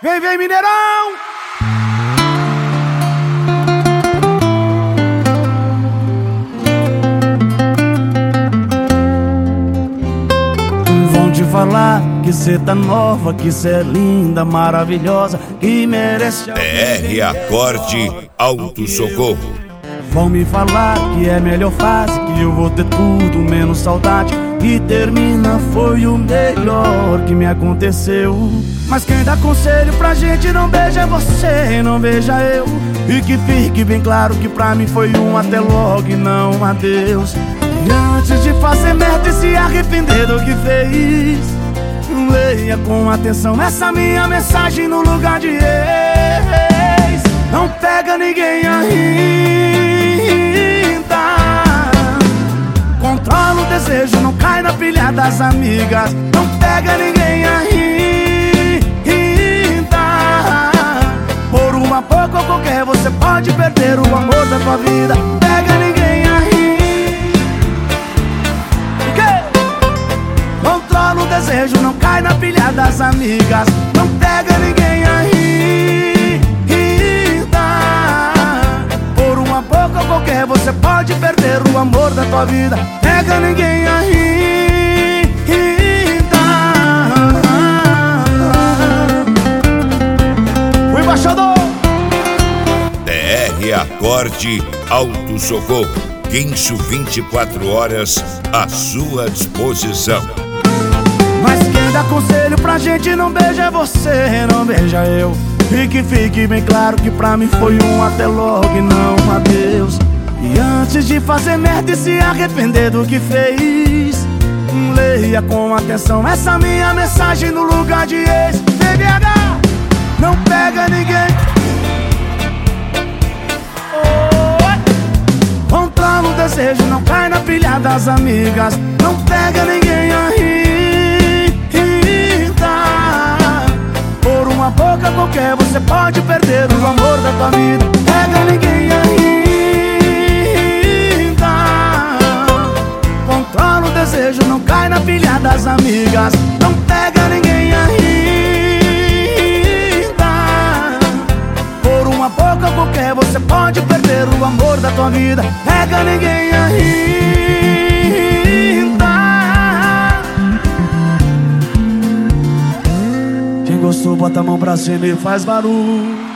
Vem, vem, Mineirão! Vão te falar que cê tá nova, que cê é linda, maravilhosa, que merece... PR Acorde Auto Socorro. Vão me falar que é melhor fase, que eu vou ter tudo menos saudade, que termina foi o melhor que me aconteceu. Mas quem dá conselho pra gente não beija você, não beija eu. E que fique bem claro que pra mim foi um até logo e não um adeus. E antes de fazer merda e se arrepender do que fez, leia com atenção essa minha mensagem no lugar de ex. Não pega ninguém ainda, controla o desejo, não cai na pilha das amigas. Não pega ninguém ainda, por uma pouco ou qualquer você pode perder o amor da tua vida. Pega ninguém ainda, controla o desejo, não cai na pilha das amigas. Não pega ninguém ainda, por uma pouco ou qualquer você pode perder o amor da tua vida. Pega ninguém ainda. O embaixador PR Acorde Auto Socorro. Guincho 24 horas à sua disposição. Mas quem dá conselho pra gente não beija você, não beija eu. E que fique bem claro que pra mim foi um até logo e não um adeus. E antes de fazer merda e se arrepender do que fez, leia com atenção essa minha mensagem no lugar de ex. TBH, não pega ninguém. Controla o desejo, não cai na pilha das amigas. Não pega ninguém ainda, por uma boca qualquer você pode perder o amor da tua vida. Pega ninguém ainda, controla o desejo, não cai na pilha das amigas. Não pega ninguém ainda, por uma boca qualquer você pode perder o amor da tua vida. Pega ninguém ainda. Quem gostou bota a mão pra cima e faz barulho.